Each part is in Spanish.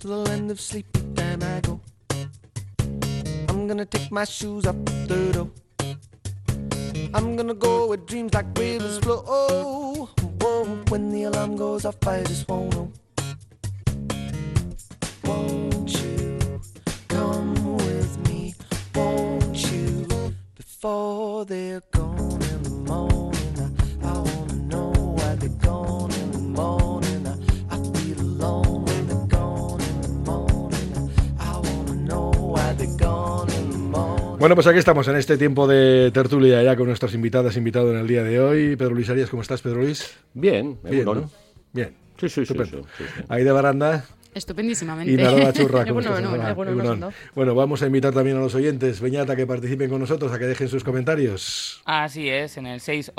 to the land of sleepy time I go. I'm gonna take my shoes off the door. I'm gonna go where dreams like rivers flow. Whoa, when the alarm goes off, I just won't know. Won't you come with me? Won't you? Before they're gone in the morning, I wanna know why they're gone in the morning. I feel alone when they're gone in the morning. I wanna know why they're gone in the morning. Bueno, pues aquí estamos en este tiempo de tertulia ya con nuestras invitadas, invitado en el día de hoy. Pedro Luis Arias, ¿cómo estás, Pedro Luis? Bien, ¿no? Bien. Sí. Estupendo. Ahí de baranda. Estupendísimamente. Y Narola Churra. Bueno, vamos a invitar también a los oyentes, Beñata, que participen con nosotros, a que dejen sus comentarios. Así es, en el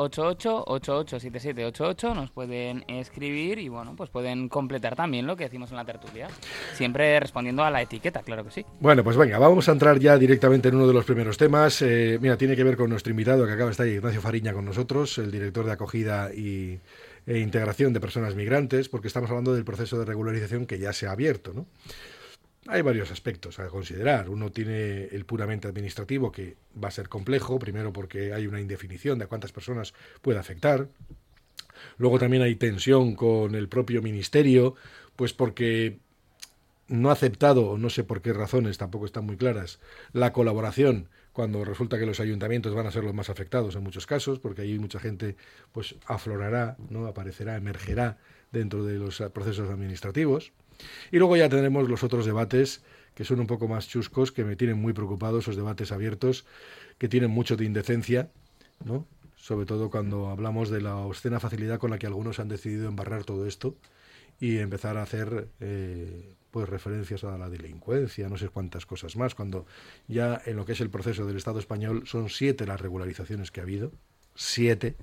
688-887788 nos pueden escribir y bueno, pues pueden completar también lo que decimos en la tertulia. Siempre respondiendo a la etiqueta, claro que sí. Bueno, pues venga, vamos a entrar ya directamente en uno de los primeros temas. Mira, tiene que ver con nuestro invitado que acaba de estar ahí, Ignacio Fariña, con nosotros, el director de acogida e integración de personas migrantes, porque estamos hablando del proceso de regularización que ya se ha abierto, ¿no? Hay varios aspectos a considerar. Uno tiene el puramente administrativo, que va a ser complejo, primero porque hay una indefinición de a cuántas personas puede afectar. Luego también hay tensión con el propio ministerio, pues porque no ha aceptado, o no sé por qué razones, tampoco están muy claras, la colaboración, cuando resulta que los ayuntamientos van a ser los más afectados en muchos casos, porque ahí mucha gente pues aflorará, ¿no? Aparecerá, emergerá dentro de los procesos administrativos. Y luego ya tendremos los otros debates que son un poco más chuscos, que me tienen muy preocupado, esos debates abiertos, que tienen mucho de indecencia, ¿no? Sobre todo cuando hablamos de la obscena facilidad con la que algunos han decidido embarrar todo esto y empezar a hacer pues referencias a la delincuencia, no sé cuántas cosas más, cuando ya en lo que es el proceso del Estado español son 7 las regularizaciones que ha habido, 7,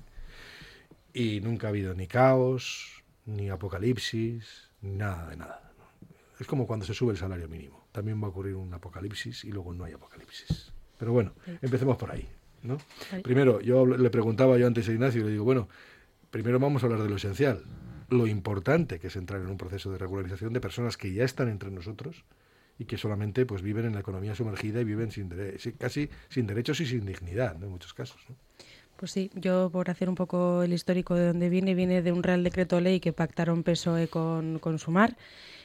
y nunca ha habido ni caos, ni apocalipsis, ni nada de nada. Es como cuando se sube el salario mínimo, también va a ocurrir un apocalipsis y luego no hay apocalipsis. Pero bueno, empecemos por ahí, ¿no? Primero, le preguntaba yo antes a Ignacio, y le digo, bueno, primero vamos a hablar de lo esencial, lo importante que es entrar en un proceso de regularización de personas que ya están entre nosotros y que solamente pues viven en la economía sumergida y viven casi sin derechos y sin dignidad, ¿no? En muchos casos, ¿no? Pues sí, yo por hacer un poco el histórico de dónde viene de un Real Decreto Ley que pactaron PSOE con Sumar,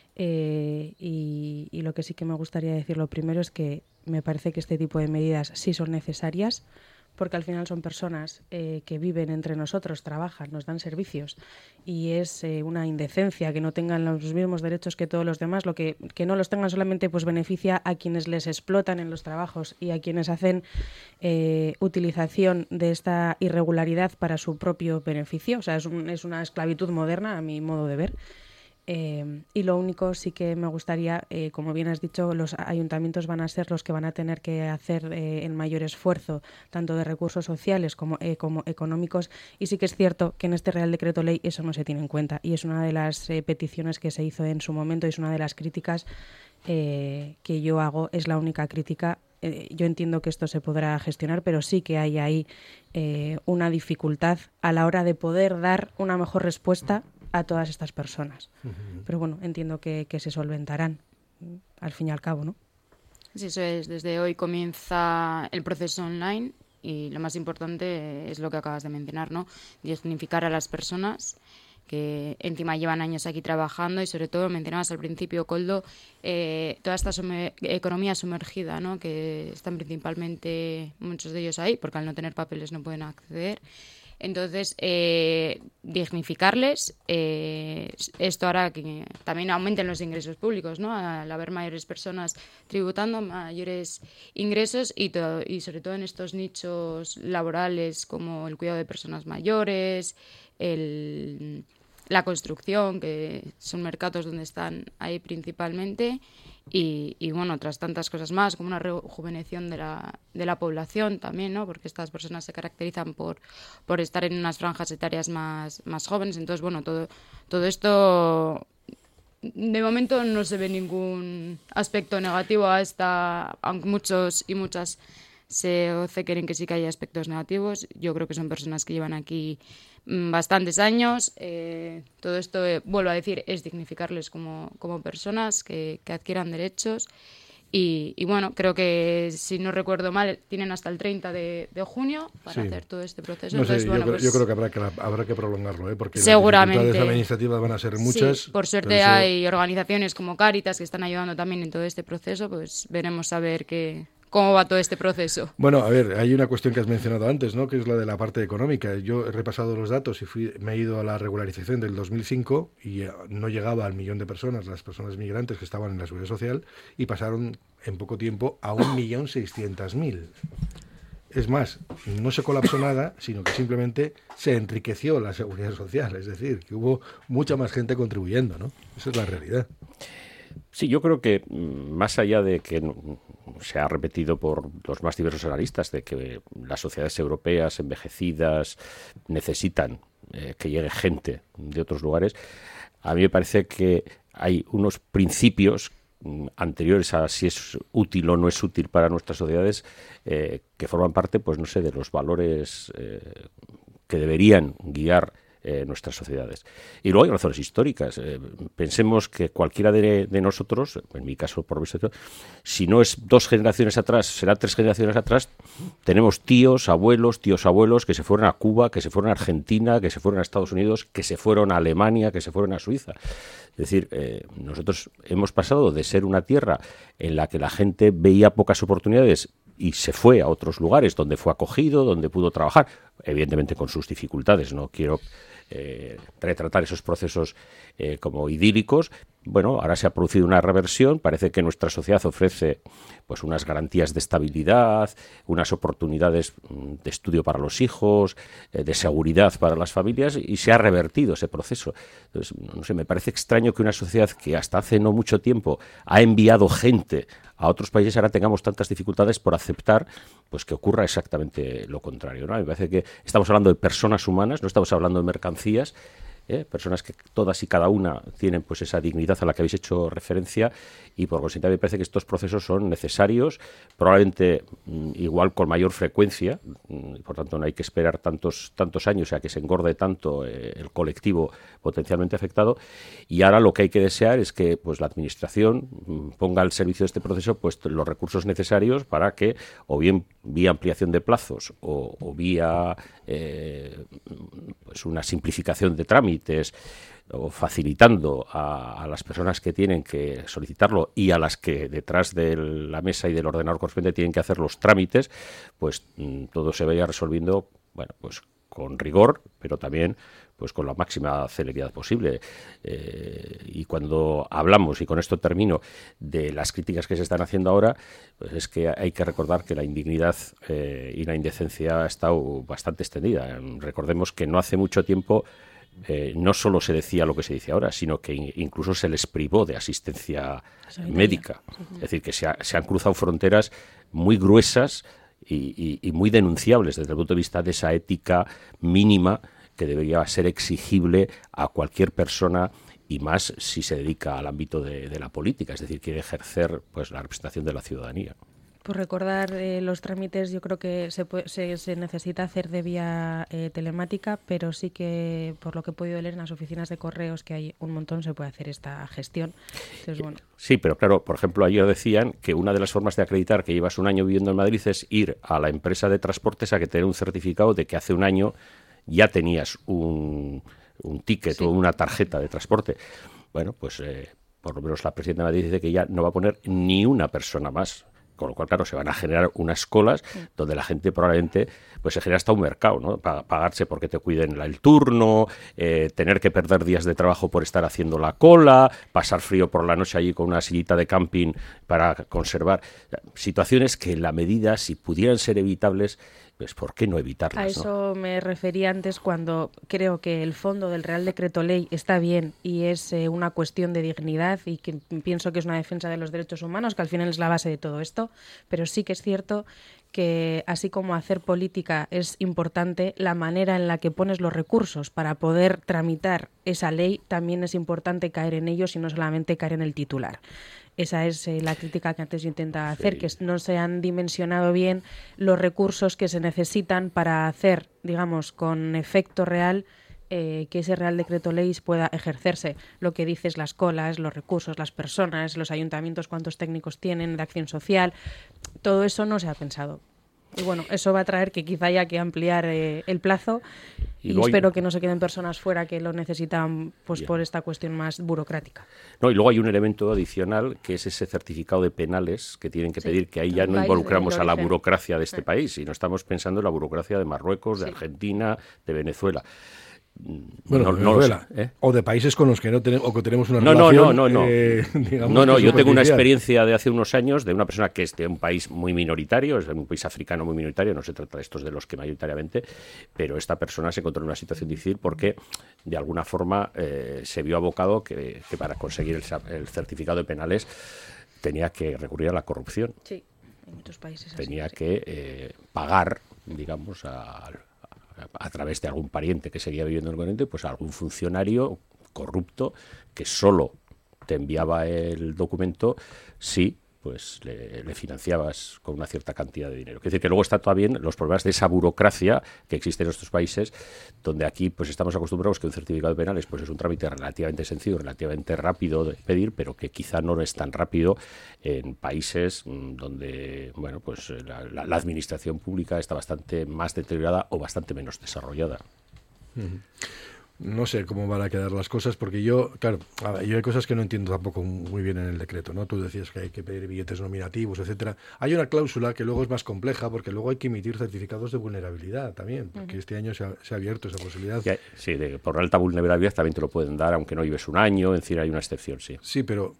y lo que sí que me gustaría decir lo primero es que me parece que este tipo de medidas sí son necesarias, porque al final son personas que viven entre nosotros, trabajan, nos dan servicios, y es una indecencia que no tengan los mismos derechos que todos los demás. Lo que no los tengan solamente pues beneficia a quienes les explotan en los trabajos y a quienes hacen utilización de esta irregularidad para su propio beneficio. O sea, es una esclavitud moderna, a mi modo de ver. Y lo único sí que me gustaría, como bien has dicho, los ayuntamientos van a ser los que van a tener que hacer el mayor esfuerzo, tanto de recursos sociales como económicos, y sí que es cierto que en este Real Decreto Ley eso no se tiene en cuenta, y es una de las peticiones que se hizo en su momento, y es una de las críticas que yo hago, es la única crítica. Yo entiendo que esto se podrá gestionar, pero sí que hay ahí una dificultad a la hora de poder dar una mejor respuesta a todas estas personas. Pero bueno, entiendo que se solventarán al fin y al cabo, ¿no? Sí, eso es. Desde hoy comienza el proceso online y lo más importante es lo que acabas de mencionar, ¿no? Dignificar a las personas que encima llevan años aquí trabajando y sobre todo, mencionabas al principio, Koldo, toda esta economía sumergida, ¿no? Que están principalmente muchos de ellos ahí porque al no tener papeles no pueden acceder. Entonces, dignificarles, esto hará que también aumenten los ingresos públicos, ¿no? Al haber mayores personas tributando, mayores ingresos y sobre todo en estos nichos laborales como el cuidado de personas mayores, la construcción, que son mercados donde están ahí principalmente, y bueno, otras tantas cosas más, como una rejuveneción de la población también, ¿no? Porque estas personas se caracterizan por estar en unas franjas etarias más jóvenes. Entonces, bueno, todo esto de momento no se ve ningún aspecto negativo aunque muchos y muchas se obcequen en que sí que hay aspectos negativos. Yo creo que son personas que llevan aquí bastantes años. Todo esto, vuelvo a decir, es dignificarles como personas que adquieran derechos. Y bueno, creo que, si no recuerdo mal, tienen hasta el 30 de junio para hacer todo este proceso. No sé, Entonces, bueno, yo creo que habrá que prolongarlo, porque seguramente las dificultades administrativas van a ser muchas. Sí, por suerte hay organizaciones como Cáritas que están ayudando también en todo este proceso, pues veremos a ver cómo va todo este proceso. Bueno, a ver, hay una cuestión que has mencionado antes, ¿no?, que es la de la parte económica. Yo he repasado los datos y me he ido a la regularización del 2005 y no llegaba al 1.000.000 de personas, las personas migrantes que estaban en la seguridad social, y pasaron en poco tiempo a 1.600.000. Es más, no se colapsó nada, sino que simplemente se enriqueció la seguridad social, es decir, que hubo mucha más gente contribuyendo, ¿no? Esa es la realidad. Sí, yo creo que más allá de que se ha repetido por los más diversos analistas de que las sociedades europeas envejecidas necesitan que llegue gente de otros lugares, a mí me parece que hay unos principios anteriores a si es útil o no es útil para nuestras sociedades que forman parte, pues no sé, de los valores que deberían guiar nuestras sociedades. Y luego hay razones históricas. Pensemos que cualquiera de nosotros, en mi caso por visto, si no es 2 generaciones atrás, será 3 generaciones atrás, tenemos tíos, abuelos que se fueron a Cuba, que se fueron a Argentina, que se fueron a Estados Unidos, que se fueron a Alemania, que se fueron a Suiza. Es decir, nosotros hemos pasado de ser una tierra en la que la gente veía pocas oportunidades y se fue a otros lugares donde fue acogido, donde pudo trabajar, evidentemente con sus dificultades. No quiero retratar esos procesos como idílicos. Bueno, ahora se ha producido una reversión, parece que nuestra sociedad ofrece pues unas garantías de estabilidad, unas oportunidades de estudio para los hijos, de seguridad para las familias, y se ha revertido ese proceso. Entonces, no sé, me parece extraño que una sociedad que hasta hace no mucho tiempo ha enviado gente a otros países ahora tengamos tantas dificultades por aceptar pues que ocurra exactamente lo contrario, ¿no? Me parece que estamos hablando de personas humanas, no estamos hablando de mercancías, personas que todas y cada una tienen pues esa dignidad a la que habéis hecho referencia, y por consiguiente me parece que estos procesos son necesarios, probablemente igual con mayor frecuencia, por tanto no hay que esperar tantos años a que se engorde tanto el colectivo potencialmente afectado, y ahora lo que hay que desear es que pues la administración ponga al servicio de este proceso pues los recursos necesarios para que, o bien vía ampliación de plazos o vía pues una simplificación de trámites, o facilitando a las personas que tienen que solicitarlo y a las que detrás de la mesa y del ordenador correspondiente tienen que hacer los trámites, pues todo se vaya resolviendo, bueno, pues con rigor, pero también pues con la máxima celeridad posible. Y cuando hablamos, y con esto termino, de las críticas que se están haciendo ahora, pues es que hay que recordar que la indignidad y la indecencia ha estado bastante extendida. Recordemos que no hace mucho tiempo no solo se decía lo que se dice ahora, sino que incluso se les privó de asistencia médica. Es decir, que se han cruzado fronteras muy gruesas y muy denunciables desde el punto de vista de esa ética mínima que debería ser exigible a cualquier persona, y más si se dedica al ámbito de la política, es decir, quiere ejercer pues la representación de la ciudadanía. Por recordar los trámites, yo creo que se necesita hacer de vía telemática, pero sí que, por lo que he podido leer en las oficinas de correos, que hay un montón, se puede hacer esta gestión. Entonces, bueno. Sí, pero claro, por ejemplo, ayer decían que una de las formas de acreditar que llevas un año viviendo en Madrid es ir a la empresa de transportes a que te dé un certificado de que hace un año ya tenías un ticket o una tarjeta de transporte. Bueno, pues por lo menos la presidenta de Madrid dice que ya no va a poner ni una persona más. Con lo cual, claro, se van a generar unas colas donde la gente probablemente pues se genera hasta un mercado, ¿no? Pagarse porque te cuiden el turno, tener que perder días de trabajo por estar haciendo la cola, pasar frío por la noche allí con una sillita de camping para conservar. Situaciones que en la medida, si pudieran ser evitables, pues ¿por qué no evitarlas? A eso me refería antes, cuando creo que el fondo del Real Decreto Ley está bien y es una cuestión de dignidad, y que pienso que es una defensa de los derechos humanos, que al final es la base de todo esto, pero sí que es cierto que así como hacer política es importante, la manera en la que pones los recursos para poder tramitar esa ley también es importante caer en ellos y no solamente caer en el titular. Esa es la crítica que antes yo intentaba hacer, que no se han dimensionado bien los recursos que se necesitan para hacer, digamos, con efecto real, que ese Real Decreto Ley pueda ejercerse. Lo que dices, las colas, los recursos, las personas, los ayuntamientos, cuántos técnicos tienen de acción social, todo eso no se ha pensado. Y bueno, eso va a traer que quizá haya que ampliar el plazo y espero que no se queden personas fuera que lo necesitan pues por esta cuestión más burocrática. No, y luego hay un elemento adicional que es ese certificado de penales que tienen que pedir, que ahí ya no involucramos a la burocracia de este país, sino estamos pensando en la burocracia de Marruecos, de Argentina, de Venezuela. Bueno, Venezuela, o de países con los que no tenemos, o que tenemos una relación. No, yo tengo una experiencia de hace unos años de una persona que es de un país muy minoritario, es de un país africano muy minoritario, no se trata de estos de los que mayoritariamente, pero esta persona se encontró en una situación difícil porque de alguna forma se vio abocado que para conseguir el certificado de penales tenía que recurrir a la corrupción. Sí, en muchos países tenía así, que pagar, digamos, a través de algún pariente que seguía viviendo en el continente, pues a algún funcionario corrupto que solo te enviaba el documento si pues le financiabas con una cierta cantidad de dinero. Es decir, que luego está todavía los problemas de esa burocracia que existe en estos países, donde aquí pues estamos acostumbrados que un certificado de penales pues es un trámite relativamente sencillo, relativamente rápido de pedir, pero que quizá no es tan rápido en países donde bueno pues la administración pública está bastante más deteriorada o bastante menos desarrollada. Uh-huh. No sé cómo van a quedar las cosas, porque yo hay cosas que no entiendo tampoco muy bien en el decreto, ¿no? Tú decías que hay que pedir billetes nominativos, etcétera. Hay una cláusula que luego es más compleja, porque luego hay que emitir certificados de vulnerabilidad también, porque este año se ha abierto esa posibilidad. Sí, por alta vulnerabilidad también te lo pueden dar, aunque no lleves un año, en fin, hay una excepción, sí. Sí, pero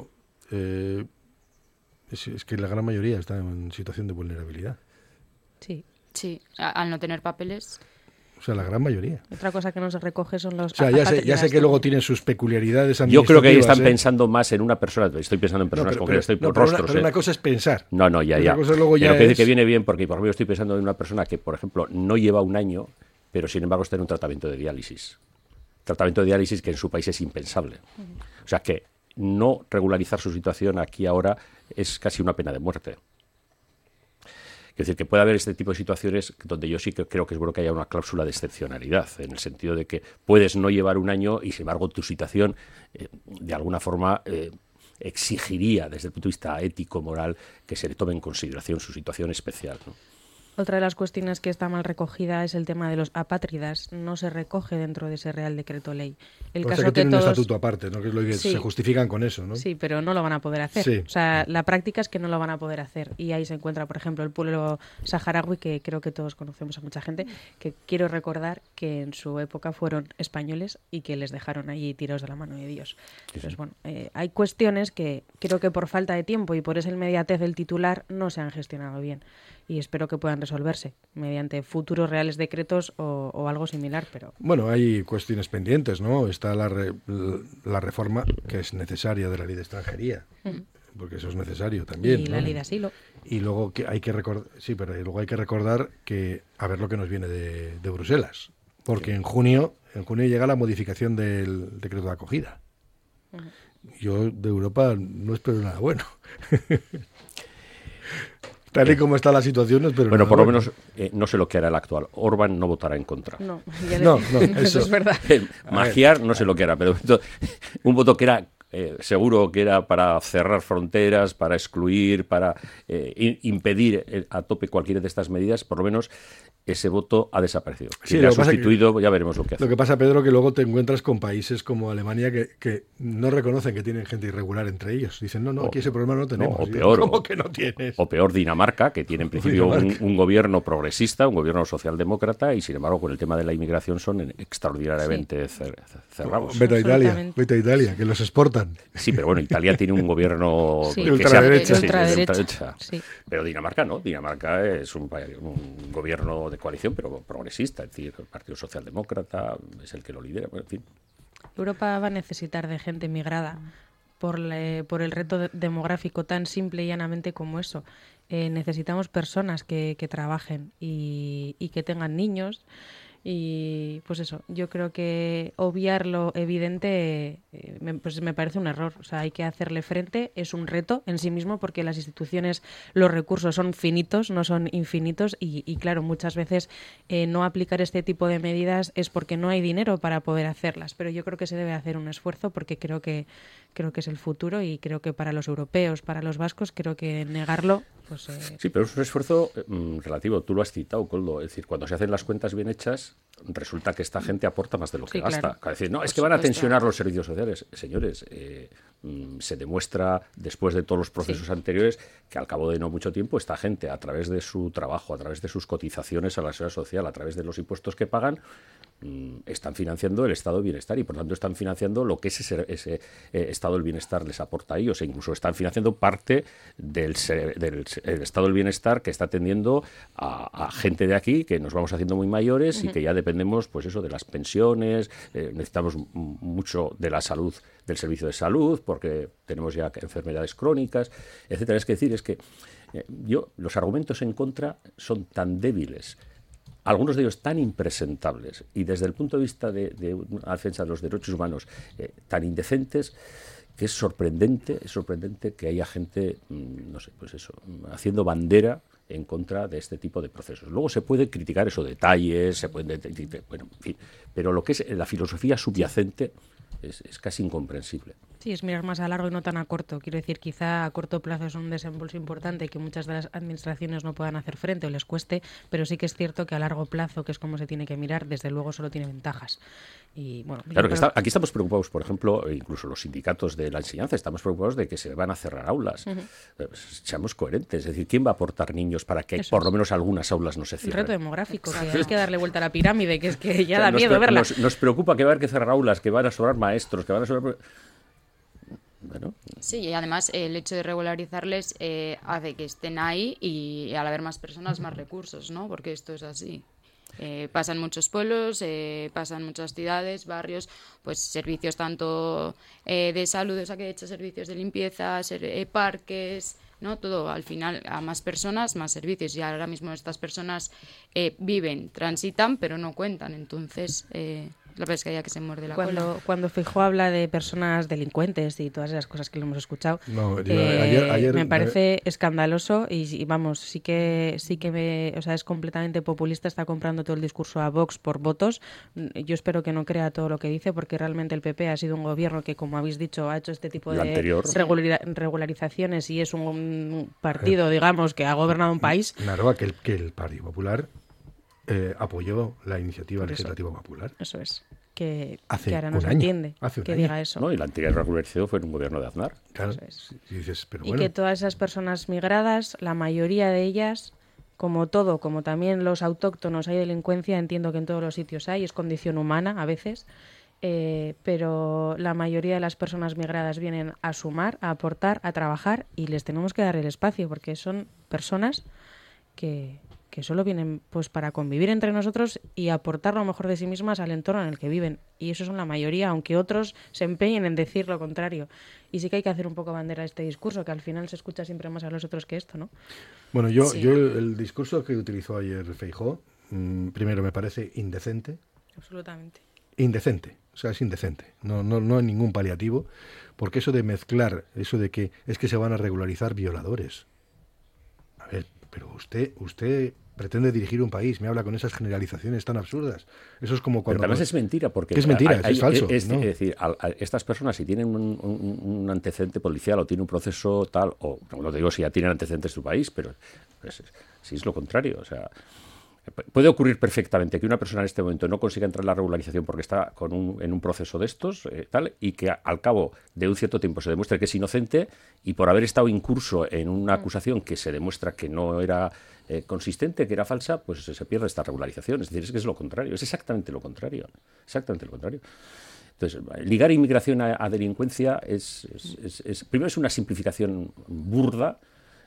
es que la gran mayoría está en situación de vulnerabilidad. Sí, al no tener papeles. O sea, la gran mayoría. Otra cosa que no se recoge son los... O sea, ya sé que luego tienen sus peculiaridades administrativas. Yo creo que ahí están pensando más en una persona. Estoy pensando en personas concretas, estoy por rostros. Pero una cosa es pensar. Ya. Otra cosa luego ya pero que viene bien, porque por ejemplo estoy pensando en una persona que, por ejemplo, no lleva un año, pero sin embargo está en un tratamiento de diálisis. Tratamiento de diálisis que en su país es impensable. O sea, que no regularizar su situación aquí ahora es casi una pena de muerte. Es decir, que puede haber este tipo de situaciones donde yo sí que creo que es bueno que haya una cláusula de excepcionalidad, en el sentido de que puedes no llevar un año y, sin embargo, tu situación, de alguna forma, exigiría, desde el punto de vista ético, moral, que se le tome en consideración su situación especial, ¿no? Otra de las cuestiones que está mal recogida es el tema de los apátridas. No se recoge dentro de ese Real Decreto Ley. O sea que tiene un estatuto aparte, ¿no? Que es lo que se justifican con eso, ¿no? Sí, pero no lo van a poder hacer. Sí. O sea, la práctica es que no lo van a poder hacer. Y ahí se encuentra, por ejemplo, el pueblo saharaui, que creo que todos conocemos a mucha gente, que quiero recordar que en su época fueron españoles y que les dejaron allí tirados de la mano de Dios. Entonces, bueno, hay cuestiones que creo que por falta de tiempo y por esa inmediatez del titular no se han gestionado bien. Y espero que puedan resolverse mediante futuros reales decretos o algo similar, pero... Bueno, hay cuestiones pendientes, ¿no? Está la reforma que es necesaria de la ley de extranjería, porque eso es necesario también. Y ¿no? la ley de asilo. Y luego que hay que recordar que a ver lo que nos viene de Bruselas, porque en junio llega la modificación del decreto de acogida. Yo de Europa no espero nada bueno. Tal y como está la situación, pero bueno, por lo menos no sé lo que hará el actual. Orbán no votará en contra. No, eso es verdad. Magiar no sé lo que hará, pero un voto que era seguro que era para cerrar fronteras, para excluir, para impedir a tope cualquiera de estas medidas, por lo menos ese voto ha desaparecido. Si lo ha sustituido, ya veremos lo que hace. Lo que pasa, Pedro, que luego te encuentras con países como Alemania que no reconocen que tienen gente irregular entre ellos. Dicen, no, aquí ese problema no tenemos. O peor, ¿cómo que no tienes? O peor, Dinamarca, que tiene en principio un gobierno progresista, un gobierno socialdemócrata, y sin embargo con el tema de la inmigración son extraordinariamente cerrados. Vete a Italia, que los exportan. Sí, pero bueno, Italia tiene un gobierno de ultraderecha. Sí. Pero Dinamarca no. Dinamarca es un gobierno de coalición, pero progresista, es decir, el Partido Socialdemócrata es el que lo lidera, bueno, en fin. Europa va a necesitar de gente migrada por el reto demográfico tan simple y llanamente como eso. Necesitamos personas que trabajen y que tengan niños. Y pues eso, yo creo que obviar lo evidente pues me parece un error. O sea, hay que hacerle frente, es un reto en sí mismo porque las instituciones, los recursos son finitos, no son infinitos y claro, muchas veces no aplicar este tipo de medidas es porque no hay dinero para poder hacerlas. Pero yo creo que se debe hacer un esfuerzo porque creo que es el futuro y creo que para los europeos, para los vascos, creo que negarlo... Pues, Sí, pero es un esfuerzo relativo. Tú lo has citado, Koldo. Es decir, cuando se hacen las cuentas bien hechas, resulta que esta gente aporta más de lo que gasta. Claro. Es decir, no, es que van a tensionar los servicios sociales. Señores, se demuestra después de todos los procesos anteriores que al cabo de no mucho tiempo esta gente, a través de su trabajo, a través de sus cotizaciones a la seguridad social, a través de los impuestos que pagan, están financiando el estado de bienestar y por tanto están financiando lo que ese estado del bienestar les aporta a ellos e incluso están financiando parte del estado del bienestar que está atendiendo a gente de aquí que nos vamos haciendo muy mayores y que ya dependemos pues eso de las pensiones, necesitamos mucho de la salud, del servicio de salud porque tenemos ya enfermedades crónicas, etcétera. Es que los argumentos en contra son tan débiles, algunos de ellos tan impresentables y desde el punto de vista de una defensa de los derechos humanos tan indecentes, que es sorprendente que haya gente, no sé, pues eso, haciendo bandera en contra de este tipo de procesos. Luego se puede criticar esos detalles, bueno, en fin, pero lo que es la filosofía subyacente es casi incomprensible. Sí, es mirar más a largo y no tan a corto. Quiero decir, quizá a corto plazo es un desembolso importante que muchas de las administraciones no puedan hacer frente o les cueste, pero sí que es cierto que a largo plazo, que es como se tiene que mirar, desde luego solo tiene ventajas. Y, bueno, claro que aquí estamos preocupados, por ejemplo, incluso los sindicatos de la enseñanza, estamos preocupados de que se van a cerrar aulas. Seamos coherentes, es decir, ¿quién va a aportar niños para que por lo menos algunas aulas no se cierren? Un reto demográfico, que hay que darle vuelta a la pirámide, que es que ya da miedo verla. Nos preocupa que va a haber que cerrar aulas, que van a sobrar maestros, que van a sobrar... Bueno. Sí, y además el hecho de regularizarles hace que estén ahí y al haber más personas, más recursos, ¿no? Porque esto es así. Pasan muchos pueblos, pasan muchas ciudades, barrios, pues servicios tanto de salud, o sea que he hecho servicios de limpieza, parques, ¿no? Todo, al final, a más personas, más servicios. Y ahora mismo estas personas viven, transitan, pero no cuentan. Entonces, la pescadilla que se muerde la cola. Cuando Feijóo habla de personas delincuentes y todas esas cosas que lo hemos escuchado, ayer me parece escandaloso y vamos, sí que o sea, es completamente populista, está comprando todo el discurso a Vox por votos. Yo espero que no crea todo lo que dice porque realmente el PP ha sido un gobierno que, como habéis dicho, ha hecho este tipo de regularizaciones y es un partido, digamos, que ha gobernado un país. Claro, que el Partido Popular apoyó la iniciativa legislativa popular. Eso es. Que hace ahora no se año, entiende que año. diga eso. No, y la anterior regularización fue en un gobierno de Aznar. Claro. Y dices, pero que todas esas personas migradas, la mayoría de ellas, como todo, como también los autóctonos, hay delincuencia, entiendo que en todos los sitios hay, es condición humana a veces, pero la mayoría de las personas migradas vienen a sumar, a aportar, a trabajar y les tenemos que dar el espacio porque son personas que solo vienen pues para convivir entre nosotros y aportar lo mejor de sí mismas al entorno en el que viven. Y eso son la mayoría, aunque otros se empeñen en decir lo contrario. Y sí que hay que hacer un poco bandera de este discurso, que al final se escucha siempre más a los otros que esto, ¿no? Bueno, yo el discurso que utilizó ayer Feijóo, primero me parece indecente. Absolutamente. Indecente, o sea, es indecente. No hay ningún paliativo, porque eso de mezclar, eso de que es que se van a regularizar violadores. A ver, pero usted pretende dirigir un país, me habla con esas generalizaciones tan absurdas. Eso es como cuando... Pero además es mentira, porque... Es mentira, es falso. Es ¿no? decir, estas personas, si tienen un antecedente policial o tienen un proceso tal, o no te digo si ya tienen antecedentes de su país, pero si es lo contrario, o sea... Puede ocurrir perfectamente que una persona en este momento no consiga entrar en la regularización porque está en un proceso de estos, tal, y que al cabo de un cierto tiempo se demuestre que es inocente y por haber estado incurso en una acusación que se demuestra que no era consistente, que era falsa, pues se pierde esta regularización. Es decir, es que es lo contrario, es exactamente lo contrario. Exactamente lo contrario. Entonces, ligar inmigración a delincuencia primero es una simplificación burda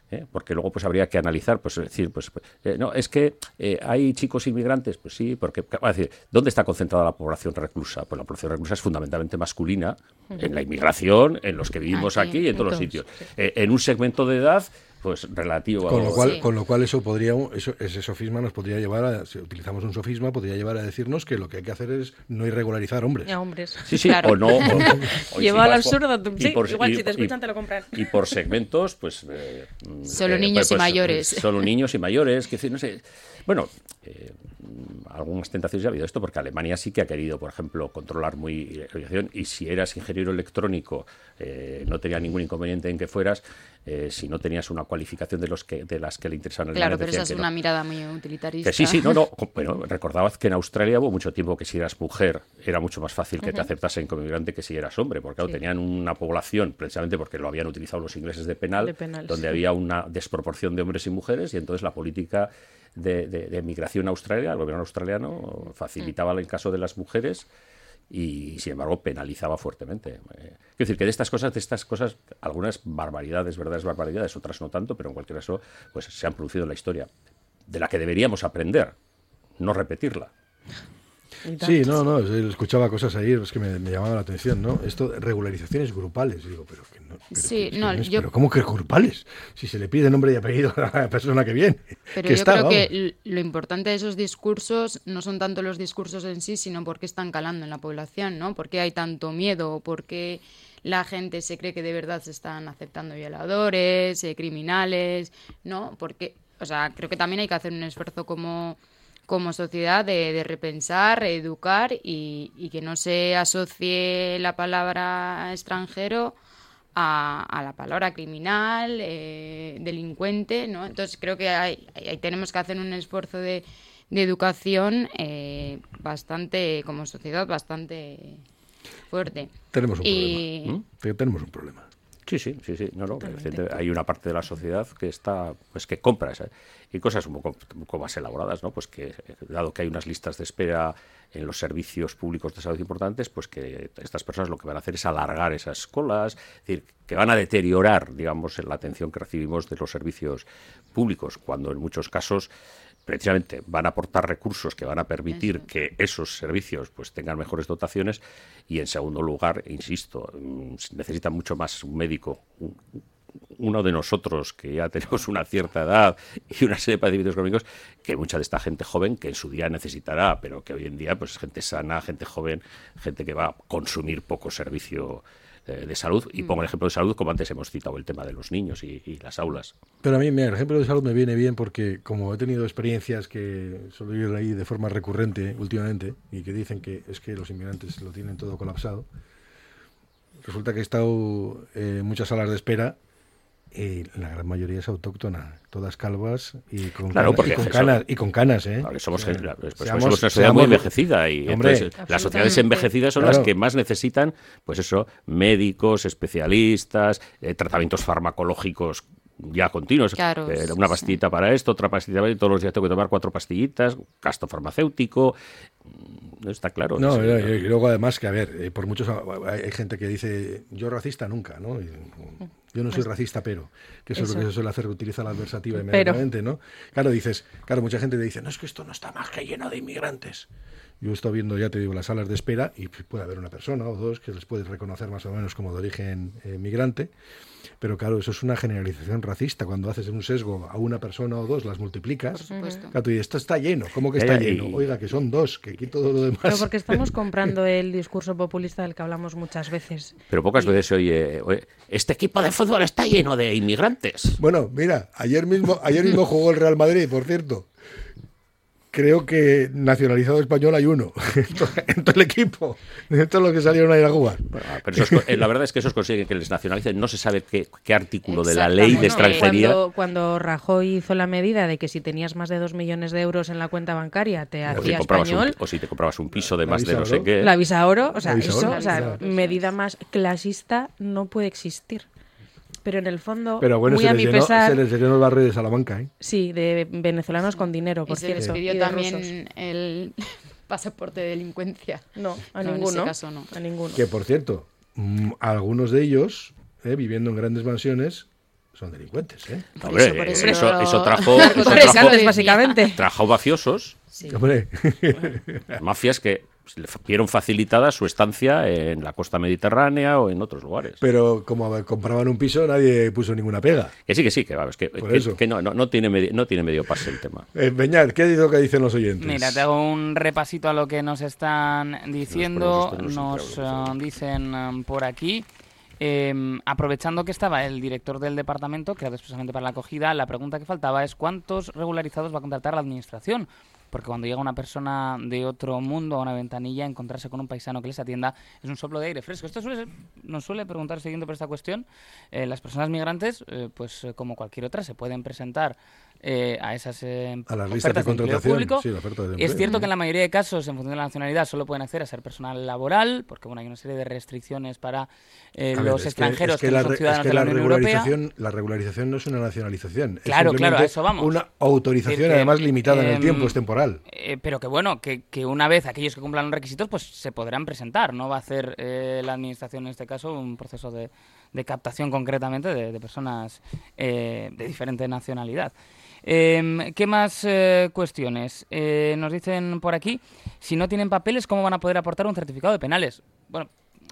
Porque luego pues habría que analizar, pues decir, no, es que hay chicos inmigrantes, pues sí, porque va a decir, ¿dónde está concentrada la población reclusa? Pues la población reclusa es fundamentalmente masculina, en la inmigración, en los que vivimos aquí y en todos los sitios. En un segmento de edad pues relativo con lo cual eso podría ese sofisma nos podría llevar a, si utilizamos un sofisma, podría llevar a decirnos que lo que hay que hacer es no irregularizar hombres. A hombres. Sí, claro. O lleva al absurdo, sí, igual si te escuchan te lo compran. Y por segmentos, pues solo niños y mayores. Solo niños y mayores, que decir, no sé. Bueno, algunas tentaciones ha habido esto, porque Alemania sí que ha querido, por ejemplo, controlar muy la educación, y si eras ingeniero electrónico no tenía ningún inconveniente en que fueras, si no tenías una cualificación de las que le interesaban. Claro, pero esa es una mirada muy utilitarista. Que sí, bueno, recordabas que en Australia hubo mucho tiempo que si eras mujer era mucho más fácil que te aceptasen como inmigrante que si eras hombre, porque claro, tenían una población, precisamente porque lo habían utilizado los ingleses de penal donde había una desproporción de hombres y mujeres, y entonces la política de migración a Australia, el gobierno australiano facilitaba el caso de las mujeres y, sin embargo, penalizaba fuertemente. Quiero decir que de estas cosas, algunas barbaridades, verdaderas barbaridades, otras no tanto, pero en cualquier caso, pues se han producido en la historia, de la que deberíamos aprender, no repetirla. Sí, no, escuchaba cosas ayer que me llamaban la atención, ¿no? Esto, regularizaciones grupales, digo, pero ¿cómo que grupales? Si se le pide nombre y apellido a la persona que viene. Pero yo creo que lo importante de esos discursos no son tanto los discursos en sí, sino por qué están calando en la población, ¿no? ¿Por qué hay tanto miedo? ¿Por qué la gente se cree que de verdad se están aceptando violadores, criminales? ¿No? Porque, o sea, creo que también hay que hacer un esfuerzo como sociedad de repensar, educar y que no se asocie la palabra extranjero a la palabra criminal, delincuente, ¿no? Entonces creo que ahí tenemos que hacer un esfuerzo de educación bastante, como sociedad, bastante fuerte. Tenemos un problema. Sí. No. Hay una parte de la sociedad que está, pues que compra y cosas un poco más elaboradas, ¿no? Pues que, dado que hay unas listas de espera en los servicios públicos de salud importantes, pues que estas personas lo que van a hacer es alargar esas colas, es decir, que van a deteriorar, digamos, la atención que recibimos de los servicios públicos, cuando en muchos casos precisamente van a aportar recursos que van a permitir que esos servicios pues tengan mejores dotaciones, y en segundo lugar, insisto, necesita mucho más un médico, uno de nosotros que ya tenemos una cierta edad y una serie de padecimientos crónicos, que mucha de esta gente joven que en su día necesitará, pero que hoy en día pues gente sana, gente joven, gente que va a consumir poco servicio de salud. Y pongo el ejemplo de salud, como antes hemos citado el tema de los niños y las aulas. Pero a mí el ejemplo de salud me viene bien porque como he tenido experiencias que suelo ir ahí de forma recurrente últimamente y que dicen que es que los inmigrantes lo tienen todo colapsado, resulta que he estado en muchas salas de espera y la gran mayoría es autóctona, todas calvas y con canas, ¿eh? Claro, somos una sociedad muy envejecida y entonces, las sociedades envejecidas son las que más necesitan, pues eso, médicos, especialistas, tratamientos farmacológicos ya continuos, una pastillita para esto, otra pastillita para esto, todos los días tengo que tomar 4 pastillitas, gasto farmacéutico, no está claro. No, y luego además que, a ver, por muchos hay gente que dice, yo racista nunca, ¿no? Yo no soy racista, pero, que eso es lo que se suele hacer, utiliza la adversativa inmediatamente, ¿no? Claro, mucha gente te dice, no, es que esto no está más que lleno de inmigrantes. Yo he estado viendo, ya te digo, las salas de espera y puede haber una persona o dos que les puedes reconocer más o menos como de origen migrante, pero claro, eso es una generalización racista. Cuando haces un sesgo a una persona o dos, las multiplicas. Por supuesto. Claro, tú dices, esto está lleno. ¿Cómo que está lleno? Oiga, que son 2, que aquí todo lo demás. Pero porque estamos comprando el discurso populista del que hablamos muchas veces. Pero pocas veces se oye, este equipo de fútbol está lleno de inmigrantes. Bueno, mira, ayer mismo jugó el Real Madrid, por cierto. Creo que nacionalizado español hay uno en todo el equipo, de todos los que salieron a ir a jugar. Bueno, pero la verdad es que esos consiguen que les nacionalicen. No se sabe qué artículo de la ley de extranjería. Cuando Rajoy hizo la medida de que si tenías más de 2 millones de euros en la cuenta bancaria te hacía español. O si te comprabas un piso de más de no sé qué. La visa oro, medida más clasista no puede existir. Pero en el fondo, muy a mi pesar... se les llenó el barrio de Salamanca, ¿eh? Sí, de venezolanos con dinero, por cierto. Se les pidió también el pasaporte de delincuencia. No, a ninguno. En ese caso no. A ninguno. Que, por cierto, algunos de ellos, viviendo en grandes mansiones, son delincuentes, ¿eh? Hombre, por eso trajo básicamente. trajo mafiosos, Sí. Hombre, mafias que le vieron facilitada su estancia en la costa mediterránea o en otros lugares. pero como compraban un piso, nadie puso ninguna pega. Que sí, que vamos, Por eso. que no tiene medio pase el tema. Beñat, ¿qué es lo que dicen los oyentes? Mira, te hago un repasito a lo que nos están diciendo. Los ponemos Nos dicen por aquí. Aprovechando que estaba el director del departamento, creado expresamente para la acogida, la pregunta que faltaba es ¿cuántos regularizados va a contratar la administración? Porque cuando llega una persona de otro mundo a una ventanilla, encontrarse con un paisano que les atienda es un soplo de aire fresco. Esto nos suele preguntar, siguiendo por esta cuestión, las personas migrantes, como cualquier otra, se pueden presentar a esas A las listas de ofertas empleo contratación. público. Sí, la oferta de empleo. Es cierto que en la mayoría de casos, en función de la nacionalidad, solo pueden acceder a ser personal laboral, porque bueno, hay una serie de restricciones para A ver, los extranjeros que no son ciudadanos de la Unión Europea. La regularización no es una nacionalización. Claro, es claro, a eso vamos. Una autorización, Es decir, que, además limitada en el tiempo, es temporal. Pero que bueno, que una vez aquellos que cumplan los requisitos, pues se podrán presentar. No va a hacer la administración, en este caso, un proceso de captación concretamente de personas de diferente nacionalidad. ¿Qué más cuestiones? Nos dicen por aquí, si no tienen papeles, ¿cómo van a poder aportar un certificado de penales? Bueno,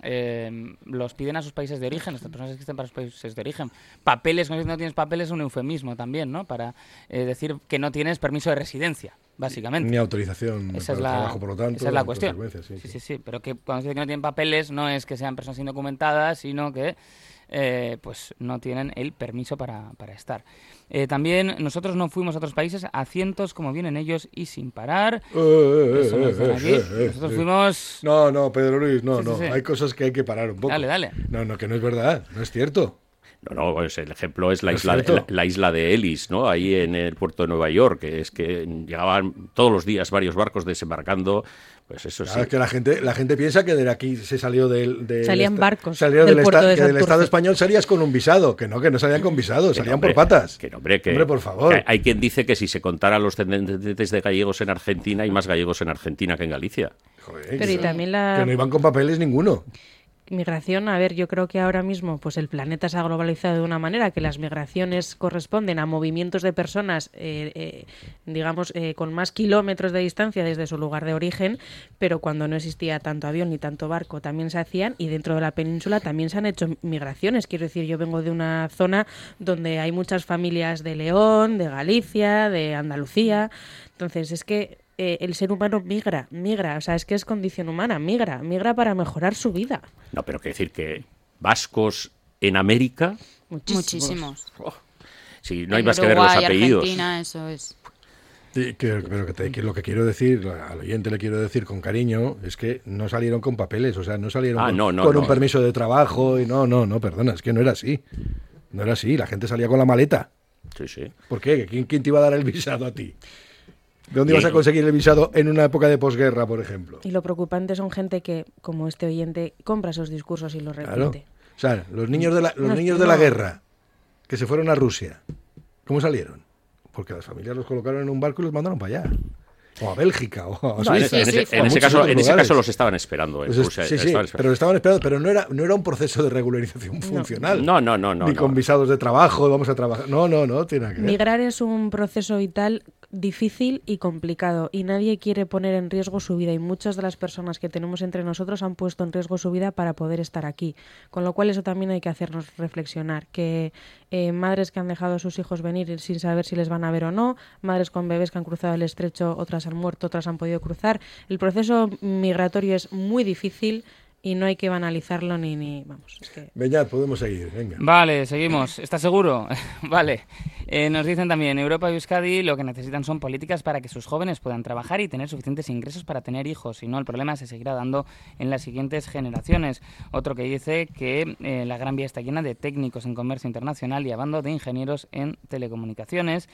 los piden a sus países de origen, estas personas existen para sus países de origen. Papeles, cuando no tienes papeles, es un eufemismo también, ¿no? Para decir que no tienes permiso de residencia, básicamente. Ni autorización Esa para es la, el trabajo, por lo tanto. esa es la en cuestión. consecuencia, Sí, pero que cuando se dice que no tienen papeles no es que sean personas indocumentadas, sino que pues no tienen el permiso para estar. También nosotros no fuimos a otros países a cientos como vienen ellos y sin parar. Eso nos dicen aquí. Nosotros fuimos... No, Pedro Luis, Sí. hay cosas que hay que parar un poco. Dale. No, que no es verdad, no es cierto. No, pues el ejemplo es la ¿No es isla, cierto? la isla de Ellis, ¿no? Ahí en el puerto de Nueva York, que es que llegaban todos los días varios barcos desembarcando. Pues eso Claro, sí. es que la gente piensa que de aquí se salió Salían barcos salió del puerto de que del Santurce. Estado español salías con un visado, que no salían con visado, salían por patas. Hombre, por favor. que hay quien dice que si se contara los descendientes de gallegos en Argentina, hay más gallegos en Argentina que en Galicia. Joder, Pero y también la que no iban con papeles ninguno. migración, a ver, yo creo que ahora mismo pues el planeta se ha globalizado de una manera que las migraciones corresponden a movimientos de personas, digamos, con más kilómetros de distancia desde su lugar de origen, pero cuando no existía tanto avión ni tanto barco también se hacían, y dentro de la península también se han hecho migraciones. Quiero decir, yo vengo de una zona donde hay muchas familias de León, de Galicia, de Andalucía, entonces es que el ser humano migra, o sea, es que es condición humana, migra para mejorar su vida. No, pero quiero decir que vascos en América, Muchísimos. si no hay En más que ver los Uruguay, apellidos. Argentina, eso es. Sí, pero que lo que quiero decir, al oyente le quiero decir con cariño, es que no salieron con papeles, o sea, no salieron con un permiso de trabajo, y no, perdona, es que no era así. No era así, la gente salía con la maleta. Sí. ¿Por qué? ¿Quién te iba a dar el visado a ti? ¿De dónde ibas a conseguir el visado en una época de posguerra, por ejemplo? Y lo preocupante son gente que, como este oyente, compra esos discursos y los repite. Claro. O sea, los niños de la guerra que se fueron a Rusia, ¿cómo salieron? Porque las familias los colocaron en un barco y los mandaron para allá. O a Bélgica, o a Suiza. En ese caso los estaban esperando. Pues pero estaban esperando, pero no era un proceso de regularización funcional. No. Ni con visados de trabajo, vamos a trabajar. No, tiene nada que ver. Migrar es un proceso vital difícil y complicado, y nadie quiere poner en riesgo su vida, y muchas de las personas que tenemos entre nosotros han puesto en riesgo su vida para poder estar aquí, con lo cual eso también hay que hacernos reflexionar, que madres que han dejado a sus hijos venir sin saber si les van a ver o no, madres con bebés que han cruzado el estrecho, otras han muerto, otras han podido cruzar. El proceso migratorio es muy difícil y no hay que banalizarlo ni vamos. Es que... Beñat, podemos seguir, venga. Vale, seguimos. ¿Estás seguro? Vale. Nos dicen también, Europa y Euskadi lo que necesitan son políticas para que sus jóvenes puedan trabajar y tener suficientes ingresos para tener hijos. Si no, el problema se seguirá dando en las siguientes generaciones. Otro que dice que la Gran Vía está llena de técnicos en comercio internacional y hablando de ingenieros en telecomunicaciones.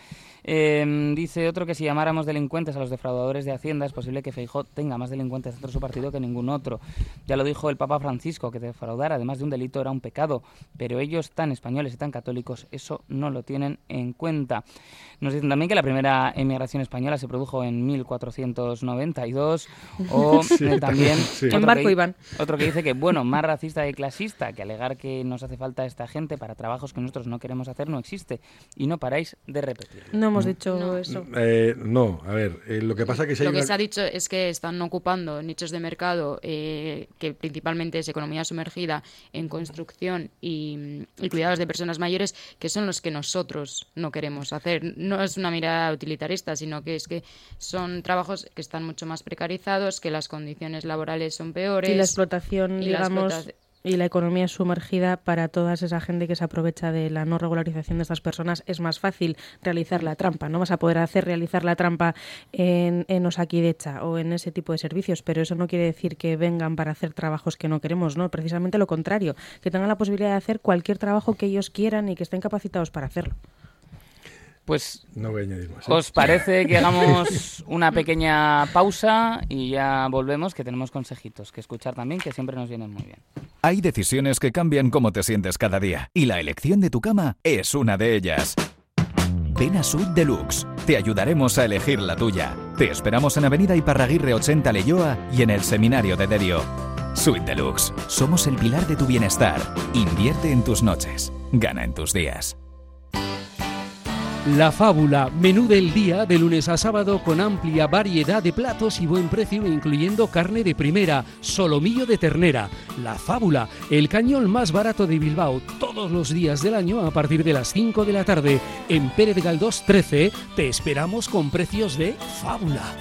Dice otro que si llamáramos delincuentes a los defraudadores de Hacienda es posible que Feijóo tenga más delincuentes dentro de su partido que ningún otro. Ya lo dijo dijo el Papa Francisco, que defraudar además de un delito era un pecado, pero ellos tan españoles y tan católicos eso no lo tienen en cuenta. Nos dicen también que la primera emigración española se produjo en 1492 o también En barco iban. otro que dice que, bueno, más racista y clasista que alegar que nos hace falta esta gente para trabajos que nosotros no queremos hacer no existe y no paráis de repetirlo. No hemos dicho eso. No, a ver, lo que pasa que si hay Lo que una- se ha dicho es que están ocupando nichos de mercado que principalmente es economía sumergida en construcción y cuidados de personas mayores, que son los que nosotros no queremos hacer. No es una mirada utilitarista, sino que es que son trabajos que están mucho más precarizados, que las condiciones laborales son peores. Y la explotación, y la digamos, explota- y la economía sumergida para toda esa gente que se aprovecha de la no regularización de estas personas, es más fácil realizar la trampa. No vas a poder realizar la trampa en Osakidecha o en ese tipo de servicios, pero eso no quiere decir que vengan para hacer trabajos que no queremos, no, precisamente lo contrario, que tengan la posibilidad de hacer cualquier trabajo que ellos quieran y que estén capacitados para hacerlo. Pues, No voy a añadir más. ¿os parece que hagamos una pequeña pausa y ya volvemos, que tenemos consejitos que escuchar también, que siempre nos vienen muy bien? Hay decisiones que cambian cómo te sientes cada día y la elección de tu cama es una de ellas. Ven a Suite Deluxe. Te ayudaremos a elegir la tuya. Te esperamos en Avenida Iparraguirre 80 Leioa y en el Seminario de Derio. Suite Deluxe. Somos el pilar de tu bienestar. Invierte en tus noches. Gana en tus días. La Fábula, menú del día de lunes a sábado con amplia variedad de platos y buen precio, incluyendo carne de primera, solomillo de ternera. La Fábula, el cañón más barato de Bilbao, todos los días del año a partir de las 5 de la tarde. En Pérez Galdós 13 te esperamos con precios de Fábula.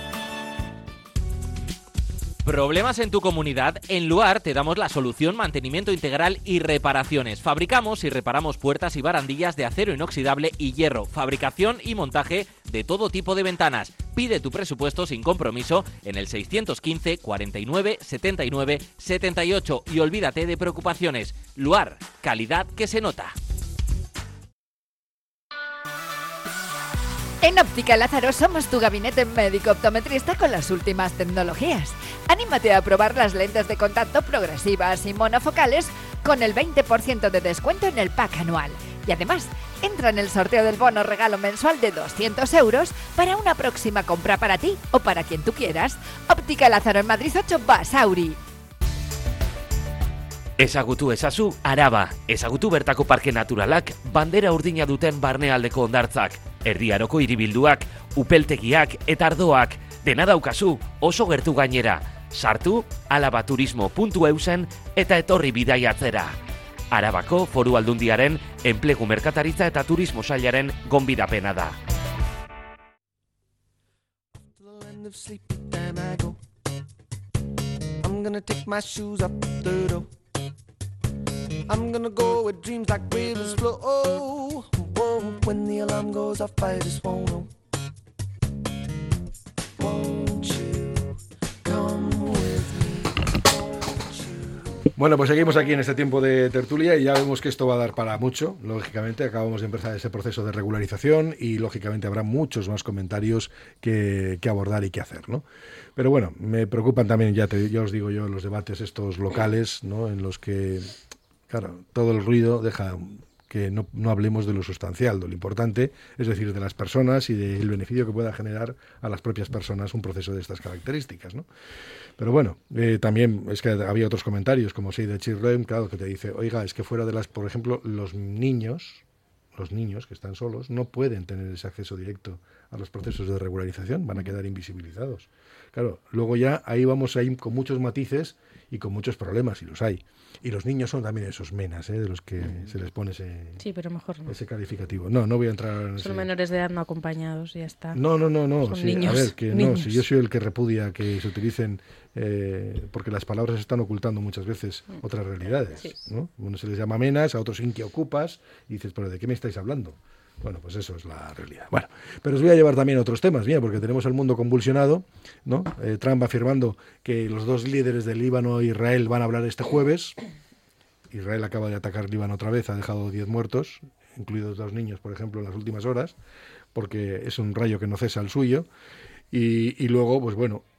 ¿Problemas en tu comunidad? En Luar te damos la solución, mantenimiento integral y reparaciones. Fabricamos y reparamos puertas y barandillas de acero inoxidable y hierro. Fabricación y montaje de todo tipo de ventanas. Pide tu presupuesto sin compromiso en el 615 49 79 78 y olvídate de preocupaciones. Luar, calidad que se nota. En Óptica Lázaro somos tu gabinete médico optometrista con las últimas tecnologías. Anímate a probar las lentes de contacto progresivas y monofocales con el 20% de descuento en el pack anual. Y además, entra en el sorteo del bono regalo mensual de 200 euros para una próxima compra para ti o para quien tú quieras. Óptica Lázaro en Madrid 8 Basauri. Ezagutu ezazu Araba. Ezagutu bertako parke naturalak, bandera urdina duten barnealdeko hondartzak, erdiaroko hiribilduak, upeltegiak eta ardoak, dena daukazu, oso gertu gainera. Sartu alabaturismo.eusen eta etorri bidaiatzera. Arabako Foru Aldundiaren enplegu merkataritza eta turismo sailaren gonbidapena da. To the land of sleep, then I go. I'm gonna take my shoes up the door. I'm gonna go where dreams like rivers flow. Whoa, when the alarm goes off, I just won't know. Won't you come with me? Bueno, pues seguimos aquí en este tiempo de tertulia y ya vemos que esto va a dar para mucho. Lógicamente, acabamos de empezar ese proceso de regularización y lógicamente habrá muchos más comentarios que abordar y que hacer, ¿no? Pero bueno, me preocupan también, ya os digo yo, los debates estos locales, ¿no? En los que, claro, todo el ruido deja que no hablemos de lo sustancial, de lo importante, es decir, de las personas y del beneficio que pueda generar a las propias personas un proceso de estas características, ¿no? Pero bueno, también es que había otros comentarios, como Save the Children, claro, que te dice, oiga, es que fuera de las, por ejemplo, los niños que están solos no pueden tener ese acceso directo a los procesos de regularización, van a quedar invisibilizados. Claro, luego ya ahí vamos ahí con muchos matices y con muchos problemas, y los hay. Y los niños son también esos menas, de los que se les pone Sí, pero mejor no. ese calificativo. No voy a entrar en Son ese... menores de edad no acompañados, ya está. No. Son Sí, niños, a ver, que niños. no, si yo soy el que repudia que se utilicen, porque las palabras están ocultando muchas veces otras realidades, Sí. ¿no? Uno se les llama menas, a otros inquiocupas, y dices, pero ¿de qué me estáis hablando? Bueno, pues eso es la realidad. Bueno, pero os voy a llevar también a otros temas, bien, porque tenemos el mundo convulsionado, ¿no? Trump afirmando que los dos líderes del Líbano e Israel van a hablar este jueves. Israel acaba de atacar Líbano otra vez, ha dejado 10 muertos, incluidos 2 niños, por ejemplo, en las últimas horas, porque es un rayo que no cesa el suyo. Y luego, pues bueno,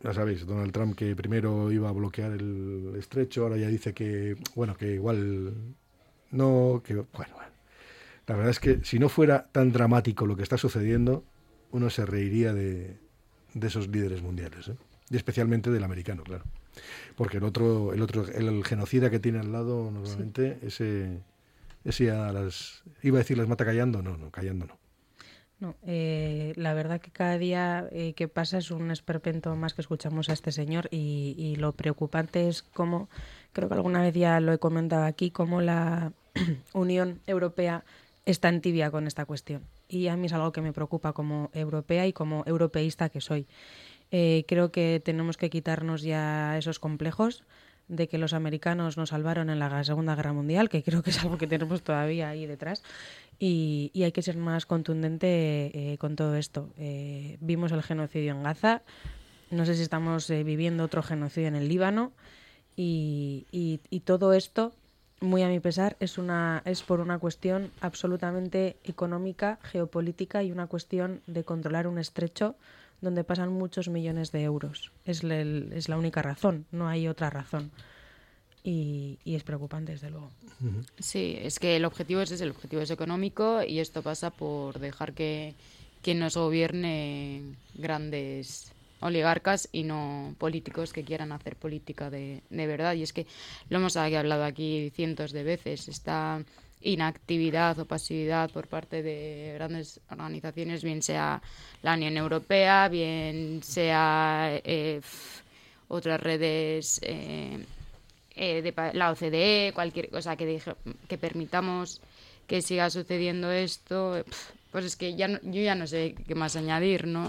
Ya sabéis, Donald Trump, que primero iba a bloquear el estrecho, ahora ya dice que, bueno, que igual no, que bueno. La verdad es que si no fuera tan dramático lo que está sucediendo, uno se reiría de esos líderes mundiales, ¿eh? Y especialmente del americano, claro. Porque el genocida que tiene al lado, normalmente, ese ya iba a decir las mata callando, no, callando no. No, la verdad que cada día que pasa es un esperpento más que escuchamos a este señor y lo preocupante es cómo, creo que alguna vez ya lo he comentado aquí, cómo la Unión Europea es tan tibia con esta cuestión. Y a mí es algo que me preocupa como europea y como europeísta que soy. Creo que tenemos que quitarnos ya esos complejos de que los americanos nos salvaron en la Segunda Guerra Mundial, que creo que es algo que tenemos todavía ahí detrás, y hay que ser más contundente con todo esto. Vimos el genocidio en Gaza, no sé si estamos viviendo otro genocidio en el Líbano, y todo esto, muy a mi pesar, es por una cuestión absolutamente económica, geopolítica y una cuestión de controlar un estrecho donde pasan muchos millones de euros. Es la única razón, no hay otra razón. Y es preocupante, desde luego. Sí, es que el objetivo es ese, el objetivo es económico y esto pasa por dejar que nos gobiernen grandes oligarcas y no políticos que quieran hacer política de verdad. Y es que lo hemos hablado aquí cientos de veces, esta inactividad o pasividad por parte de grandes organizaciones, bien sea la Unión Europea, bien sea otras redes, de la OCDE, cualquier cosa que permitamos que siga sucediendo esto, pues es que yo ya no sé qué más añadir, ¿no?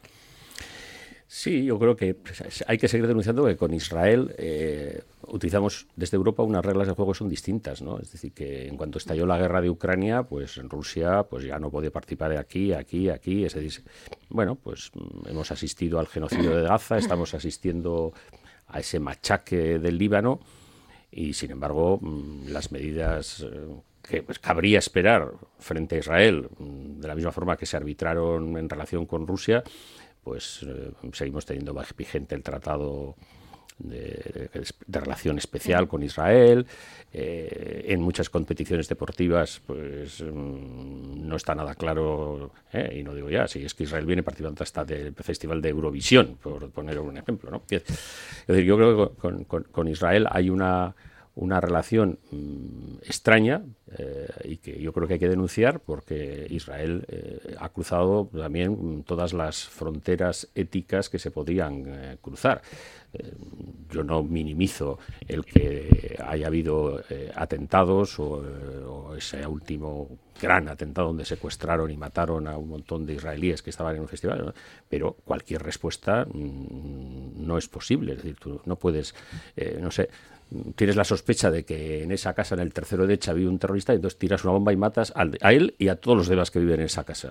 Sí, yo creo que hay que seguir denunciando que con Israel utilizamos desde Europa unas reglas de juego que son distintas, ¿no? Es decir, que en cuanto estalló la guerra de Ucrania, pues Rusia pues ya no podía participar de aquí. Es decir, bueno, pues hemos asistido al genocidio de Gaza, estamos asistiendo a ese machaque del Líbano y, sin embargo, las medidas que pues cabría esperar frente a Israel, de la misma forma que se arbitraron en relación con Rusia, pues seguimos teniendo vigente el tratado de relación especial con Israel. En muchas competiciones deportivas pues no está nada claro, y no digo ya, si es que Israel viene participando hasta del Festival de Eurovisión, por poner un ejemplo, ¿no? Es decir, yo creo que con Israel hay una relación extraña y que yo creo que hay que denunciar porque Israel ha cruzado también todas las fronteras éticas que se podrían cruzar. Yo no minimizo el que haya habido atentados o ese último gran atentado donde secuestraron y mataron a un montón de israelíes que estaban en un festival, ¿no? Pero cualquier respuesta no es posible. Es decir, tú no puedes, no sé, tienes la sospecha de que en esa casa, en el tercero derecha, vive un terrorista y entonces tiras una bomba y matas a él y a todos los demás que viven en esa casa.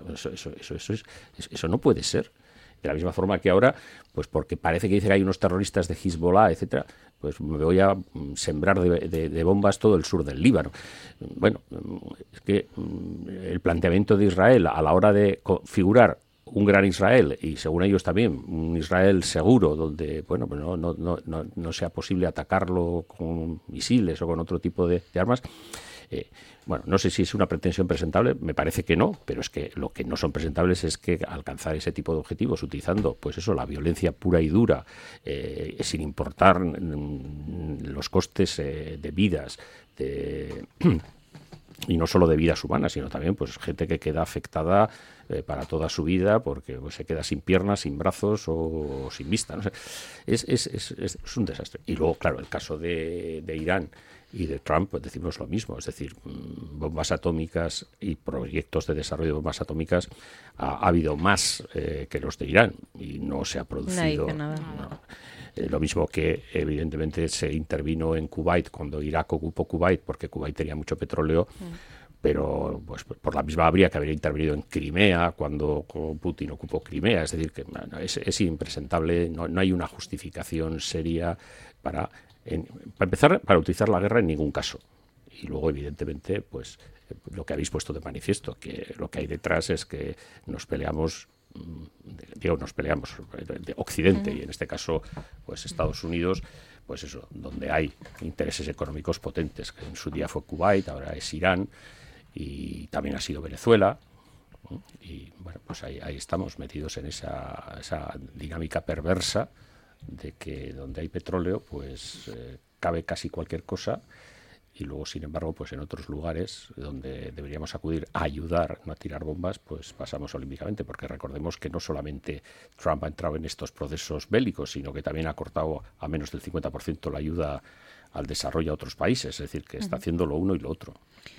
Eso no puede ser. De la misma forma que ahora, pues porque parece que dice que hay unos terroristas de Hezbollah, etcétera, pues me voy a sembrar de bombas todo el sur del Líbano. Bueno, es que el planteamiento de Israel a la hora de configurar un gran Israel y, según ellos también, un Israel seguro donde, bueno, pues no sea posible atacarlo con misiles o con otro tipo de armas. Bueno, no sé si es una pretensión presentable, me parece que no, pero es que lo que no son presentables es que alcanzar ese tipo de objetivos utilizando, pues eso, la violencia pura y dura, sin importar los costes de vidas, y no solo de vidas humanas, sino también pues gente que queda afectada para toda su vida porque pues, se queda sin piernas, sin brazos o sin vista. No sé. Es un desastre. Y luego, claro, el caso de Irán y de Trump, pues decimos lo mismo, es decir, bombas atómicas y proyectos de desarrollo de bombas atómicas ha habido más que los de Irán y no se ha producido nada. No. Lo mismo que evidentemente se intervino en Kuwait cuando Irak ocupó Kuwait porque Kuwait tenía mucho petróleo, pero pues por la misma habría que haber intervenido en Crimea cuando Putin ocupó Crimea. Es decir, que es impresentable, no hay una justificación seria para empezar, para utilizar la guerra en ningún caso. Y luego, evidentemente, pues lo que habéis puesto de manifiesto, que lo que hay detrás es que nos peleamos nos peleamos de Occidente, y en este caso, pues Estados Unidos, pues eso, donde hay intereses económicos potentes, que en su día fue Kuwait, ahora es Irán, y también ha sido Venezuela, ¿no? Y bueno, pues ahí estamos metidos en esa dinámica perversa de que donde hay petróleo, pues cabe casi cualquier cosa, y luego, sin embargo, pues en otros lugares donde deberíamos acudir a ayudar, no a tirar bombas, pues pasamos olímpicamente, porque recordemos que no solamente Trump ha entrado en estos procesos bélicos, sino que también ha cortado a menos del 50% la ayuda al desarrollo a otros países, es decir, que está haciendo lo uno y lo otro.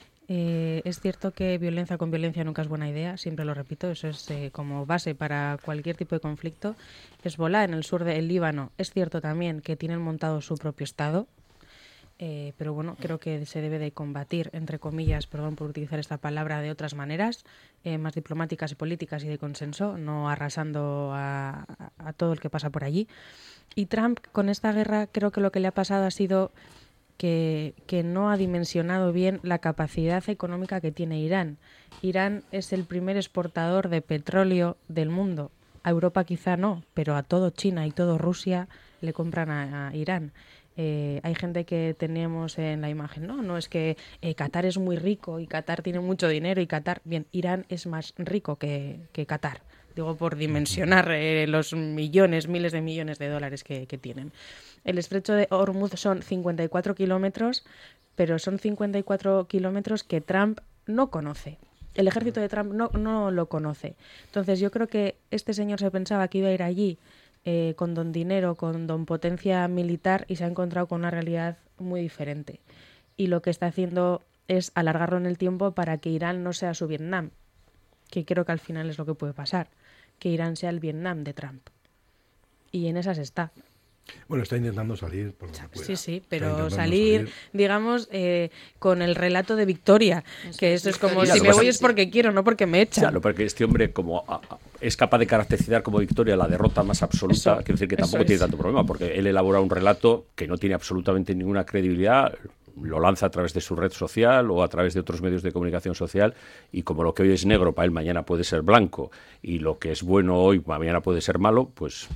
Es cierto que violencia con violencia nunca es buena idea, siempre lo repito, eso es como base para cualquier tipo de conflicto. Hezbolá en el sur del Líbano, es cierto también que tienen montado su propio Estado, pero bueno, creo que se debe de combatir, entre comillas, perdón por utilizar esta palabra, de otras maneras, más diplomáticas y políticas y de consenso, no arrasando a todo el que pasa por allí. Y Trump, con esta guerra, creo que lo que le ha pasado ha sido que no ha dimensionado bien la capacidad económica que tiene Irán. Irán es el primer exportador de petróleo del mundo. A Europa quizá no, pero a todo China y todo Rusia le compran a Irán. Hay gente que teníamos en la imagen, no es que Qatar es muy rico y Qatar tiene mucho dinero y Qatar, bien, Irán es más rico que Qatar, digo por dimensionar los millones, miles de millones de dólares que tienen. El estrecho de Hormuz son 54 kilómetros, pero son 54 kilómetros que Trump no conoce. El ejército de Trump no lo conoce. Entonces yo creo que este señor se pensaba que iba a ir allí con don dinero, con don potencia militar, y se ha encontrado con una realidad muy diferente. Y lo que está haciendo es alargarlo en el tiempo para que Irán no sea su Vietnam, que creo que al final es lo que puede pasar, que Irán sea el Vietnam de Trump. Y en esas está. Bueno, está intentando salir por donde pueda. Sí, pero salir, digamos, con el relato de victoria, que eso es como, si me voy es porque quiero, no porque me echan. Claro, porque este hombre como es capaz de caracterizar como victoria la derrota más absoluta, quiero decir que tampoco tiene tanto problema, porque él elabora un relato que no tiene absolutamente ninguna credibilidad, lo lanza a través de su red social o a través de otros medios de comunicación social, y como lo que hoy es negro para él mañana puede ser blanco, y lo que es bueno hoy mañana puede ser malo, pues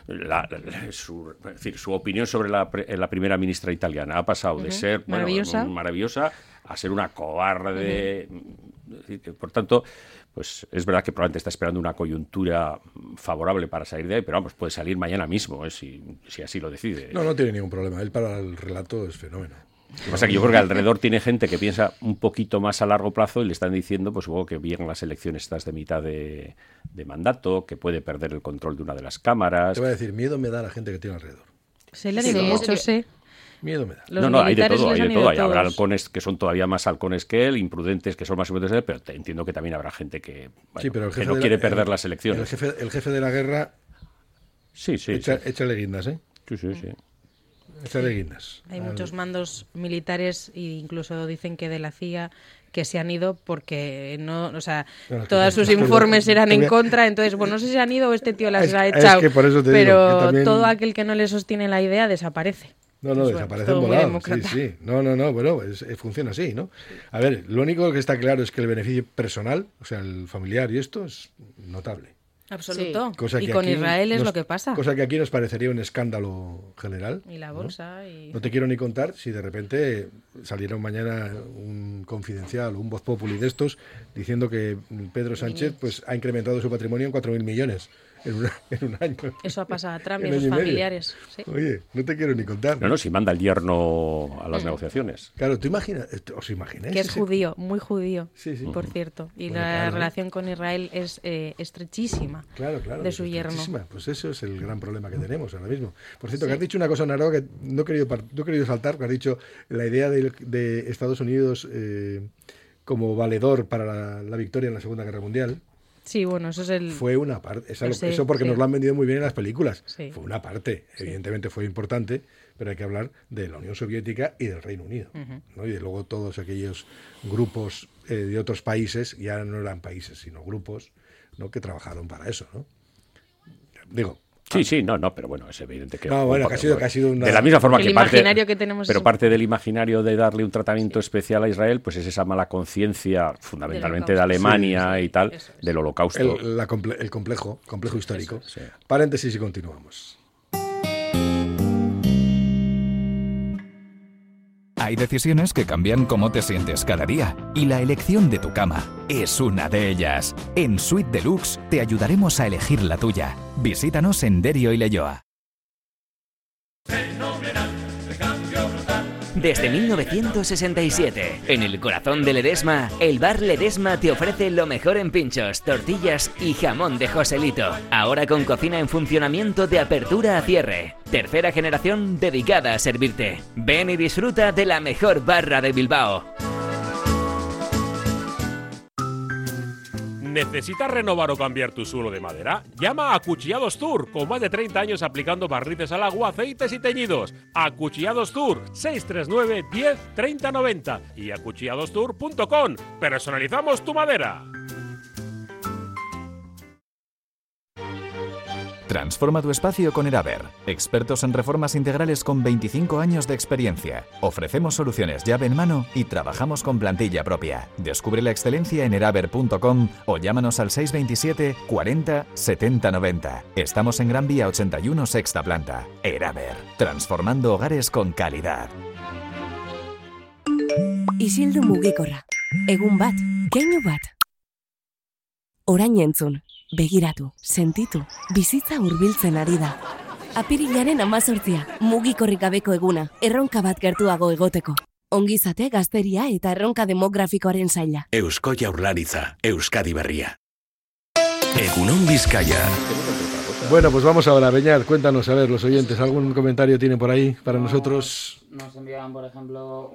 su opinión sobre la primera ministra italiana ha pasado de ser maravillosa a ser una cobarde. Por tanto, pues es verdad que probablemente está esperando una coyuntura favorable para salir de ahí, pero vamos, puede salir mañana mismo, si así lo decide. No tiene ningún problema. Él para el relato es fenómeno. Lo que pasa es que yo creo que alrededor tiene gente que piensa un poquito más a largo plazo y le están diciendo, pues supongo que vienen las elecciones estas de mitad de mandato, que puede perder el control de una de las cámaras. Te voy a decir, miedo me da la gente que tiene alrededor. Se le ha dicho mucho, sí. Miedo me da. Hay de todo. Habrá halcones que son todavía más halcones que él, imprudentes que son más imprudentes que él, pero entiendo que también habrá gente que, que no quiere perder las elecciones. El jefe de la guerra échale guindas, ¿eh? Sí. Échale guindas. Hay muchos mandos militares e incluso dicen que de la CIA que se han ido porque todos sus informes eran en contra, entonces, bueno, no sé si se han ido o este tío las ha echado, que por eso te pero digo que también... todo aquel que no le sostiene la idea desaparece. Desaparecen volados. Sí. Bueno, funciona así, ¿no? A ver, lo único que está claro es que el beneficio personal, o sea, el familiar y esto, es notable. Absoluto. Sí. Y con Israel es lo que pasa. Cosa que aquí nos parecería un escándalo general. Y la bolsa. No te quiero ni contar si de repente saliera mañana un Confidencial o un Voz Populi de estos diciendo que Pedro Sánchez pues ha incrementado su patrimonio en 4.000 millones. En un año. Eso ha pasado a Trump y a sus familiares. Sí. Oye, no te quiero ni contar. No, si manda el yerno a las negociaciones. Claro, ¿os imagináis? Que es judío, muy judío, sí. Por cierto. Y la relación con Israel es estrechísima. Claro. De su yerno. Pues eso es el gran problema que tenemos ahora mismo. Por cierto, que has dicho una cosa, Naro, que no he querido saltar, que has dicho la idea de Estados Unidos como valedor para la victoria en la Segunda Guerra Mundial. Sí, bueno, eso es Fue una parte, eso porque nos lo han vendido muy bien en las películas. Sí. Fue una parte, evidentemente fue importante, pero hay que hablar de la Unión Soviética y del Reino Unido, ¿no? Y de luego todos aquellos grupos de otros países, ya no eran países, sino grupos, ¿no? Que trabajaron para eso, ¿no? Digo, Sí, no, pero bueno, es evidente que... No, bueno, que ha sido una... De la misma forma el que imaginario que tenemos pero es- parte del imaginario de darle un tratamiento especial a Israel, pues es esa mala conciencia, fundamentalmente de Holocausto. Alemania y tal, eso es. del Holocausto. El complejo histórico. Sí. Paréntesis y continuamos. Hay decisiones que cambian cómo te sientes cada día y la elección de tu cama es una de ellas. En Suite Deluxe te ayudaremos a elegir la tuya. Visítanos en Derio y Leioa. Desde 1967, en el corazón de Ledesma, el bar Ledesma te ofrece lo mejor en pinchos, tortillas y jamón de Joselito. Ahora con cocina en funcionamiento de apertura a cierre. Tercera generación dedicada a servirte. Ven y disfruta de la mejor barra de Bilbao. ¿Necesitas renovar o cambiar tu suelo de madera? Llama a Acuchillados Tour, con más de 30 años aplicando barnices al agua, aceites y teñidos. Acuchillados Tour, 639 10 30 90 y acuchilladostour.com. Personalizamos tu madera. Transforma tu espacio con Eraber, expertos en reformas integrales con 25 años de experiencia. Ofrecemos soluciones llave en mano y trabajamos con plantilla propia. Descubre la excelencia en eraber.com o llámanos al 627 40 70 90. Estamos en Gran Vía 81, sexta planta. Eraber, transformando hogares con calidad. Isildu mugikorra. Egun bat, keinu bat. Orain entzun, begiratu, sentitu, bizitza hurbiltzen ari da. Apirilaren 18, mugikorrik gabeko eguna, erronka bat gertuago egoteko. Ongizate, gazteria eta erronka demografikoaren saila. Eusko Jaurlaritza, Euskadi Berria. Egunon Bizkaia. Bueno, pues vamos ahora, Beñat, cuéntanos, a ver, los oyentes, ¿algún comentario tienen por ahí para nosotros? Nos enviaban, por ejemplo,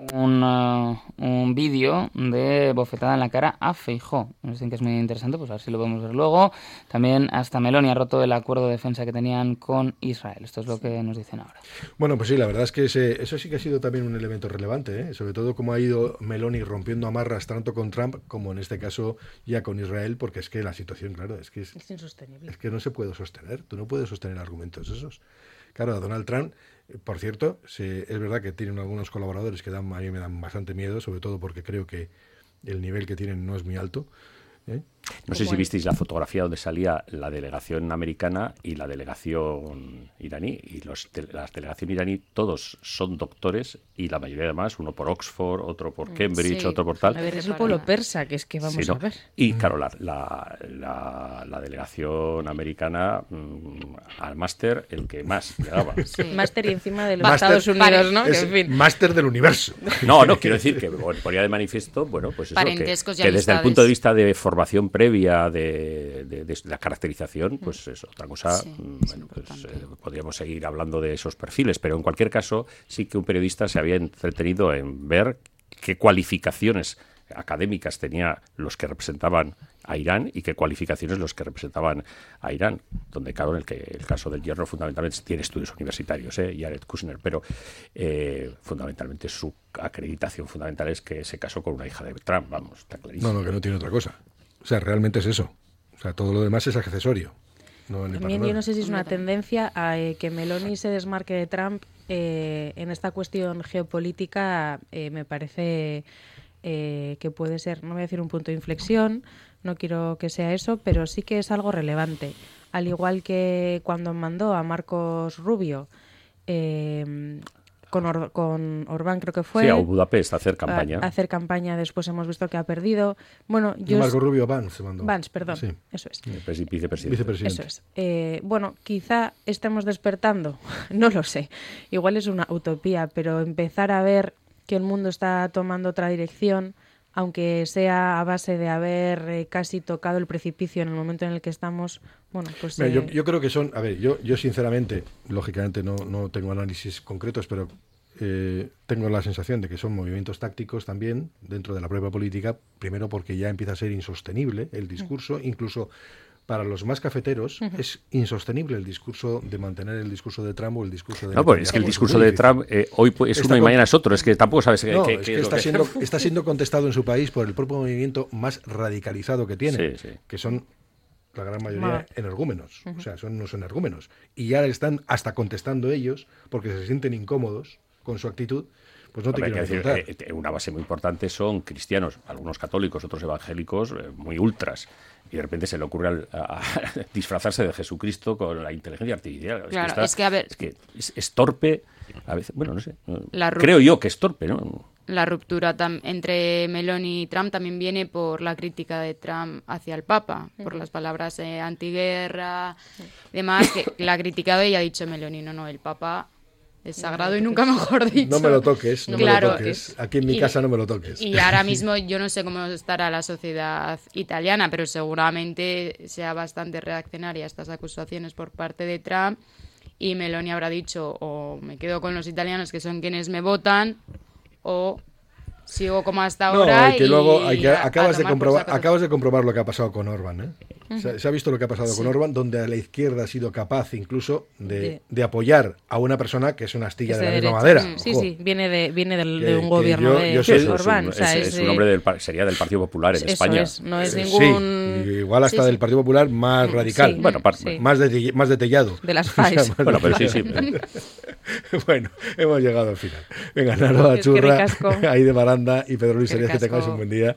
un vídeo de bofetada en la cara a Feijóo. Nos dicen que es muy interesante, pues a ver si lo podemos ver luego. También hasta Meloni ha roto el acuerdo de defensa que tenían con Israel. Esto es lo que nos dicen ahora. Bueno, pues sí, la verdad es que eso sí que ha sido también un elemento relevante, ¿eh? Sobre todo cómo ha ido Meloni rompiendo amarras tanto con Trump como en este caso ya con Israel, porque es que la situación, claro, es que es insostenible. Es que no se puede sostener, tú no puedes sostener argumentos esos. Claro, a Donald Trump, por cierto, es verdad que tienen algunos colaboradores que a mí me dan bastante miedo, sobre todo porque creo que el nivel que tienen no es muy alto, ¿eh? No sé si visteis la fotografía donde salía la delegación americana y la delegación iraní. Y la delegación iraní todos son doctores y la mayoría además, uno por Oxford, otro por Cambridge, Sí. otro por tal. A ver, es el pueblo persa, que es que vamos Sí, ¿no? a ver. Y claro, la delegación americana al máster, el que más llegaba. Sí. Máster y encima de los Máster- Estados Unidos, ¿no? Que, Es en fin. máster del universo. No, quiero decir que ponía de manifiesto, bueno, pues eso, Parentescos y que desde el amistades. punto de vista de formación previa de la caracterización, pues es otra cosa. Sí, Bueno, pues podríamos seguir hablando de esos perfiles, pero en cualquier caso sí que un periodista se había entretenido en ver qué cualificaciones académicas tenía los que representaban a Irán y qué cualificaciones los que representaban a Irán, donde claro, en el caso del yerno fundamentalmente tiene estudios universitarios, Jared Kushner, pero fundamentalmente su acreditación fundamental es que se casó con una hija de Trump, vamos, está clarísimo. No, que no tiene otra cosa. O sea, realmente es eso. O sea, todo lo demás es accesorio. No vale para También nada. yo no sé si es una tendencia a que Meloni se desmarque de Trump en esta cuestión geopolítica. Me parece que puede ser, no voy a decir un punto de inflexión, no quiero que sea eso, pero sí que es algo relevante. Al igual que cuando mandó a Marcos Rubio con Orbán, creo que fue. Sí, a Budapest a hacer campaña. A hacer campaña, después hemos visto que ha perdido. Bueno, No, Marco Rubio, Vance se mandó. Vance, perdón, Sí. eso es. Vicepresidente. Eso es. Bueno, quizá estemos despertando, no lo sé, igual es una utopía, pero empezar a ver que el mundo está tomando otra dirección, aunque sea a base de haber casi tocado el precipicio en el momento en el que estamos, bueno, pues... Mira, yo creo que son, a ver, yo sinceramente, lógicamente no tengo análisis concretos, pero tengo la sensación de que son movimientos tácticos también dentro de la propia política, primero porque ya empieza a ser insostenible el discurso, incluso para los más cafeteros es insostenible el discurso de mantener el discurso de Trump o el discurso de... No, pues es que el discurso de Trump hoy es uno y mañana es otro, es que tampoco sabes No, qué es que es lo está siendo contestado en su país por el propio movimiento más radicalizado que tiene, Sí. que son la gran mayoría energúmenos, o sea, son unos energúmenos. Y ya están hasta contestando ellos, porque se sienten incómodos con su actitud, pues no te quiero decir. Una base muy importante son cristianos, algunos católicos, otros evangélicos, muy ultras. Y de repente se le ocurre a disfrazarse de Jesucristo con la inteligencia artificial. Claro, es que a ver... Es torpe, a veces, bueno, no sé. Creo yo que es torpe, ¿no? La ruptura entre Meloni y Trump también viene por la crítica de Trump hacia el Papa, por las palabras antiguerra, demás, que la ha criticado y ha dicho Meloni, no, el Papa es sagrado y nunca mejor dicho. No me lo toques, no claro, me lo toques. Aquí en mi casa no me lo toques. Y ahora mismo yo no sé cómo estará la sociedad italiana, pero seguramente sea bastante reaccionaria a estas acusaciones por parte de Trump y Meloni habrá dicho o me quedo con los italianos que son quienes me votan o sigo como hasta ahora. No, que luego acabas de comprobar lo que ha pasado con Orbán, ¿eh? Se ha visto lo que ha pasado con Orbán, donde la izquierda ha sido capaz incluso de apoyar a una persona que es una astilla de la misma madera. Sí, viene de un gobierno de Orbán. Es un hombre sería del Partido Popular en España. No es ningún... Sí, igual hasta del Partido Popular más radical. Bueno, más de Tellado. De las FAES. Bueno, pero sí. Bueno, hemos llegado al final. Venga, Naroa Churra, ahí de Baranda y Pedro Luis Arias, que tengáis un buen día.